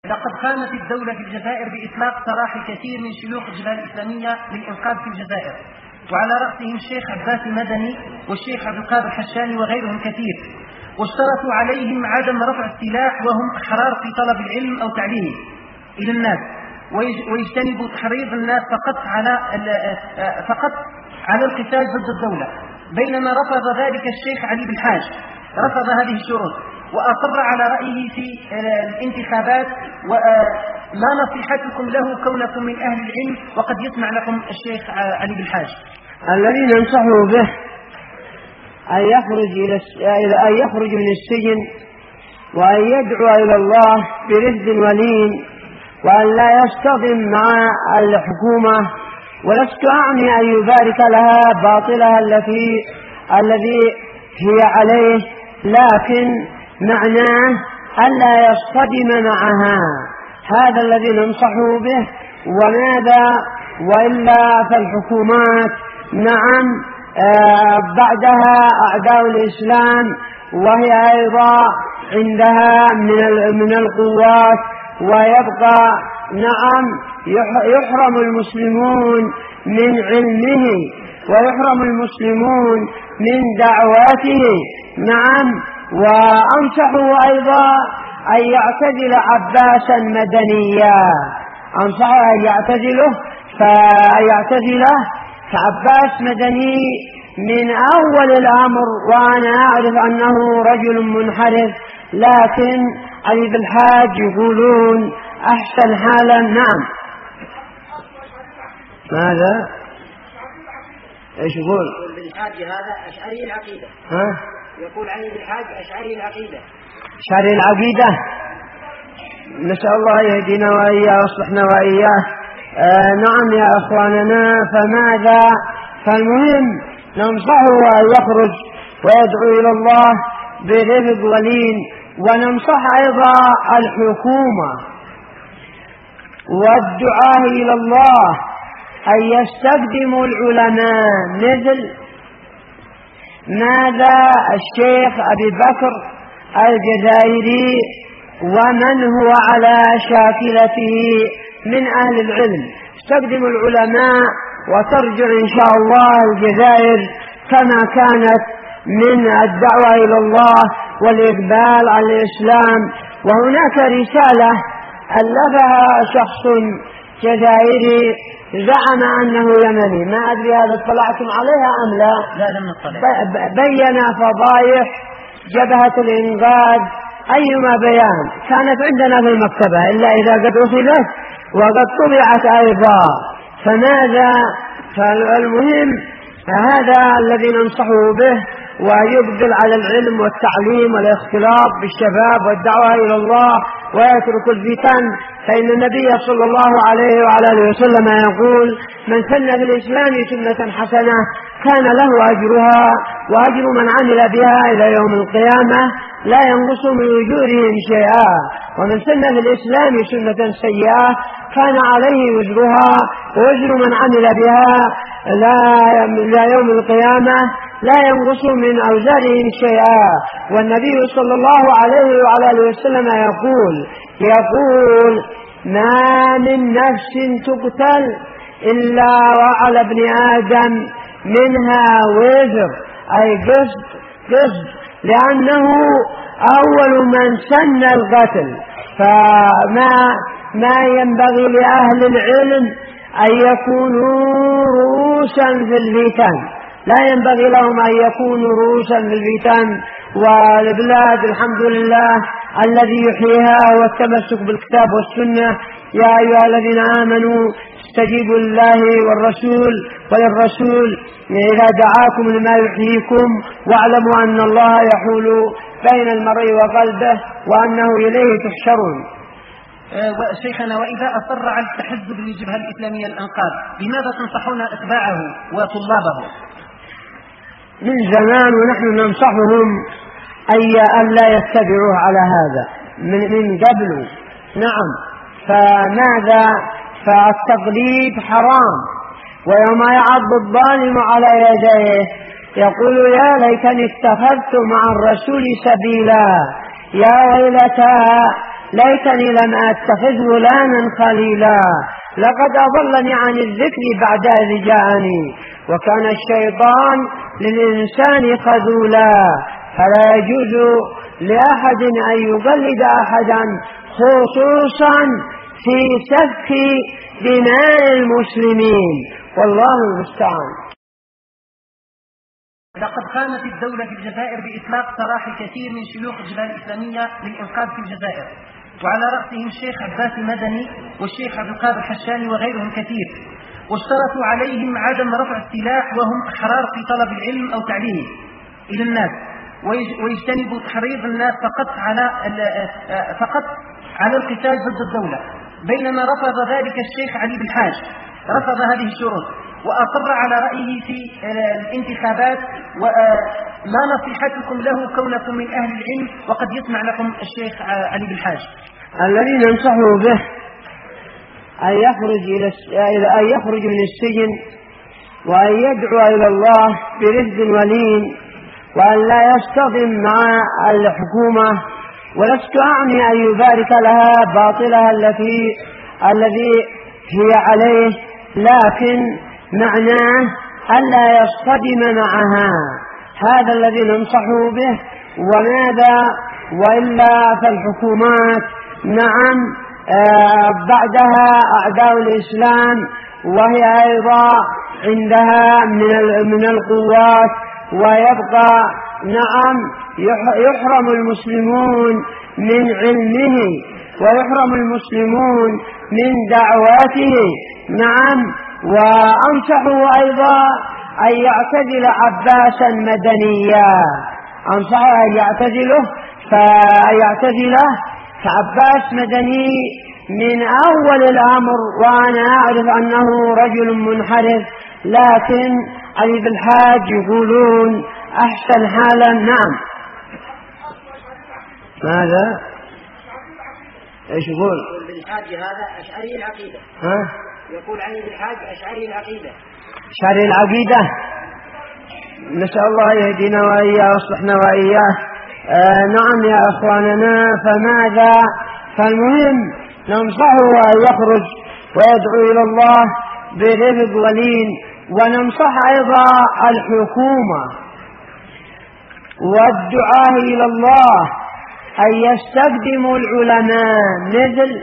لقد قامت الدولة في الجزائر بإطلاق سراح كثير من شيوخ الجبهة الإسلامية للإنقاذ في الجزائر، وعلى رأسهم الشيخ عباس مدني والشيخ عبد القادر الحشاني وغيرهم كثير، واشترطوا عليهم عدم رفع السلاح وهم أحرار في طلب العلم أو تعليمه إلى الناس، ويجتنبوا تحريض الناس فقط على القتال ضد الدولة. بينما رفض ذلك الشيخ علي بالحاج، رفض هذه الشروط وأصر على رأيه في الانتخابات، وما نصيحتكم له كونكم من أهل العلم وقد يسمع لكم الشيخ علي بالحاج؟ الذي ننصحه به أن يخرج من السجن وأن يدعو إلى الله برفد ولين، وأن لا يصطدم مع الحكومة، ولست أعني أن يبارك لها باطلها الذي هي عليه، لكن معناه ألا يصطدم معها. هذا الذي ننصحه به. وماذا وإلا فالحكومات نعم بعدها أعداء الإسلام، وهي أيضا عندها من القوات، ويبقى نعم يحرم المسلمون من علمه، ويحرم المسلمون من دعواته. نعم. وأنصحه أيضا أن يعتزل عباسا مدنيا، أنصحه أن يعتزله، كعباس مدني من أول الأمر، وأنا أعرف أنه رجل منحرف، لكن علي بالحاج يقولون أحسن حالا. نعم. ماذا؟ إيش يقول؟ بالحاج هذا أشعري العقيدة. يقول علي بالحاج أشعري العقيدة. أشعري العقيدة. نسأل الله يهدينا وإياه ويصلحنا وإياه. نعم يا أخواننا. فماذا؟ فالمهم ننصحه أن يخرج ويدعو إلى الله برفق ولين، وننصح أيضا الحكومة والدعاء إلى الله أن يستخدموا العلماء مثل ماذا الشيخ أبي بكر الجزائري ومن هو على شاكلته من أهل العلم. استخدموا العلماء وترجع إن شاء الله الجزائر كما كانت من الدعوة إلى الله والإقبال على الإسلام. وهناك رسالة ألفها شخص جزائري زعم أنه يمني، ما أدري هذا اطلعتم عليها أم لا؟ بين فضايح جبهة الإنقاذ أيما بيان، كانت عندنا في المكتبة إلا إذا قد أخذت وقد طبعت أيضا. فماذا؟ فالمهم هذا الذي ننصحه به، ويبذل على العلم والتعليم والاختلاط بالشباب والدعوة إلى الله، ويترك الفتن. فإن النبي صلى الله عليه وعلى آله وسلم يقول: من سن في الإسلام سنة حسنة كان له أجرها وأجر من عمل بها إلى يوم القيامة لا ينقص من أجورهم شيئا، ومن سن في الإسلام سنة سيئة كان عليه وزرها ووزر من عمل بها لا يوم القيامة لا ينقص من أوزارهم شيئا. والنبي صلى الله عليه وعلى آله وسلم يقول: ما من نفس تقتل إلا وعلى ابن آدم منها وزر، أي قصد، لأنه أول من سن القتل. فما ينبغي لأهل العلم أن يكونوا رؤوسا في الفتن، لا ينبغي لهم أن يكونوا رؤوسا في الفتن. والبلاد الحمد لله الذي يحييها والتمسك بالكتاب والسنة. يا أيها الذين آمنوا استجيبوا لله وللرسول إذا دعاكم لما يحييكم، واعلموا أن الله يحول بين المرء وقلبه وأنه إليه تحشرون. شيخنا، وإذا أصر على التحزب للجبهة الإسلامية الأنقاذ، بماذا تنصحون أتباعه وطلابه؟ من زمان ونحن ننصحهم أن لا يتبعوه على هذا من قبل. نعم. فماذا؟ فالتقليد حرام، ويوم يعض الظالم على يديه يقول: يا ليتني اتخذت مع الرسول سبيلا، يا ويلتى ليتني لم أتخذ فلانا خليلا لقد أضلني عن الذكر بعد إذ جاءني وكان الشيطان للإنسان خذولا. فلا يجوز لأحد أن يقلد أحدا خصوصا في سفك دماء المسلمين، والله المستعان. لقد قامت الدولة في الجزائر بإطلاق سراح كثير من شيوخ الجبهة الإسلامية للإنقاذ في الجزائر، وعلى رأسهم الشيخ عباس مدني والشيخ عبد القادر الحشاني وغيرهم كثير، واشترطوا عليهم عدم رفع السلاح وهم أحرار في طلب العلم أو تعليمه إلى الناس، ويجتنبوا تحريض الناس فقط على القتال ضد الدولة. بينما رفض ذلك الشيخ علي بالحاج، رفض هذه الشروط وأصر على رأيه في الانتخابات. وما نصيحتكم له كونكم من أهل العلم وقد يسمع لكم الشيخ علي بالحاج؟ الذي ننصحه به أن يخرج من السجن وأن يدعو إلى الله برفق ولين، وأن لا يصطدم مع الحكومة، ولست أعني أن يبارك لها باطلها الذي هي عليه، لكن معناه ألا يصطدم معها. هذا الذي ننصحه به. وماذا وإلا فالحكومات نعم بعدها أعداء الإسلام، وهي أيضا عندها من القوات، ويبقى نعم يحرم المسلمون من علمه ويحرم المسلمون من دعواته. نعم. وأنصحه أيضا أن يعتزل عباسا مدنيا، أنصحه أن يعتزله كعباس مدني من أول الأمر، وأنا أعرف أنه رجل منحرف، لكن علي بالحاج يقولون أحسن حالا. نعم. ماذا؟ ايش يقول؟ بالحاج هذا أشعري العقيدة. يقول علي بالحاج أشعري العقيدة. أشعري العقيدة. نسأل الله يهدينا وإياه ويصلحنا وإياه. نعم يا أخواننا. فماذا؟ فالمهم ننصحه أن يخرج ويدعو إلى الله برفق ولين، وننصح أيضا الحكومة والدعاء إلى الله أن يستخدموا العلماء مثل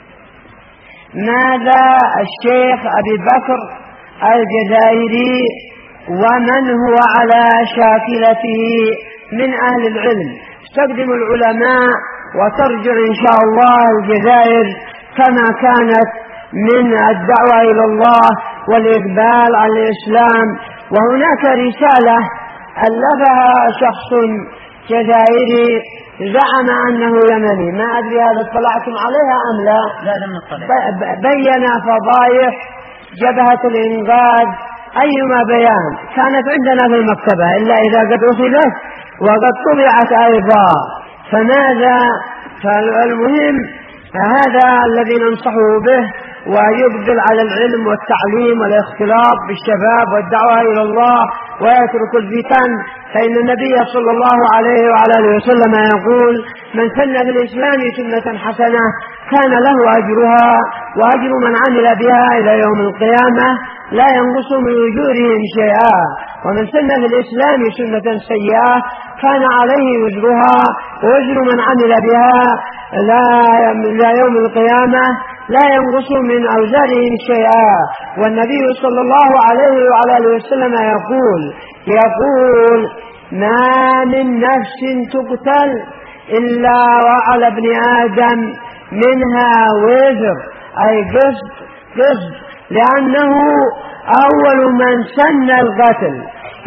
ماذا الشيخ أبي بكر الجزائري ومن هو على شاكلته من أهل العلم. استخدموا العلماء وترجع إن شاء الله الجزائر كما كانت من الدعوة إلى الله والإقبال على الإسلام. وهناك رسالة ألفها شخص جزائري زعم أنه يمني، ما أدري هذا اطلعتم عليها أم لا؟ لا لم نطلع. بين فضائح جبهة الإنقاذ أيما بيان، كانت عندنا في المكتبة إلا إذا قد أخذت وقد طبعت أيضا. فماذا؟ فالمهم هذا الذي ننصحه به، ويبذل على العلم والتعليم والاختلاط بالشباب والدعوة إلى الله ويترك الفتن. فإن النبي صلى الله عليه وعلى آله وسلم يقول: من سن في الإسلام سنة حسنة كان له أجرها وأجر من عمل بها إلى يوم القيامة لا ينقص من أجورهم شيئا، ومن سن في الإسلام سنة سيئة كان عليه وزرها ووزر من عمل بها إلى يوم القيامة لا ينقص من أوزارهم شيئا. والنبي صلى الله عليه وعلى آله وسلم يقول: ما من نفس تقتل إلا وعلى ابن آدم منها وزر، أي قصد، لأنه أول من سن القتل.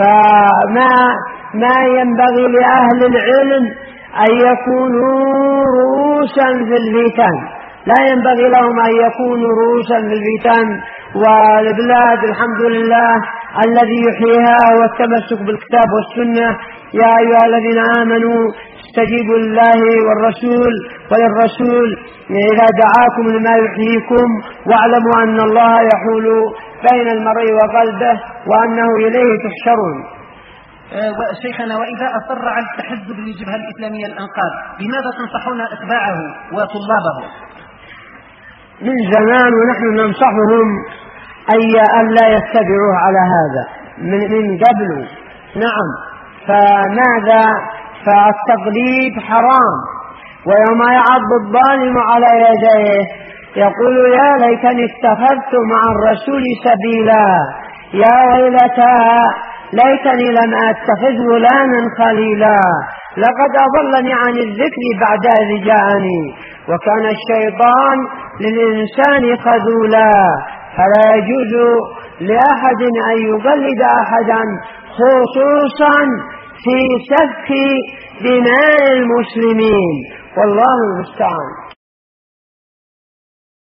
فما ينبغي لأهل العلم أن يكونوا رؤوسا في الفتن، لا ينبغي لهم أن يكونوا رؤوسا في الفتن. والبلاد الحمد لله الذي يحييها والتمسك بالكتاب والسنة. يا أيها الذين آمنوا استجيبوا لله وللرسول إذا دعاكم لما يحييكم واعلموا أن الله يحول بين المرء وقلبه وأنه إليه تحشرون. شيخنا، وإذا أصر على التحزب للجبهة الإسلامية الأنقاذ بماذا تنصحون أتباعه وطلابه؟ من زمان ونحن ننصحهم أن لا يتبعوه على هذا من قبل. نعم، فماذا؟ فالتقليد حرام، ويوم يعض الظالم على يديه يقول يا ليتني اتخذت مع الرسول سبيلا، يا ويلتى ليتني لم أتخذ فلانا خليلا، لقد أضلني عن الذكر بعد إذ جاءني، وكان الشيطان للإنسان خذولا. فلا يجوز لأحد أن يقلد أحدا، خصوصا في سفك دماء المسلمين، والله المستعان.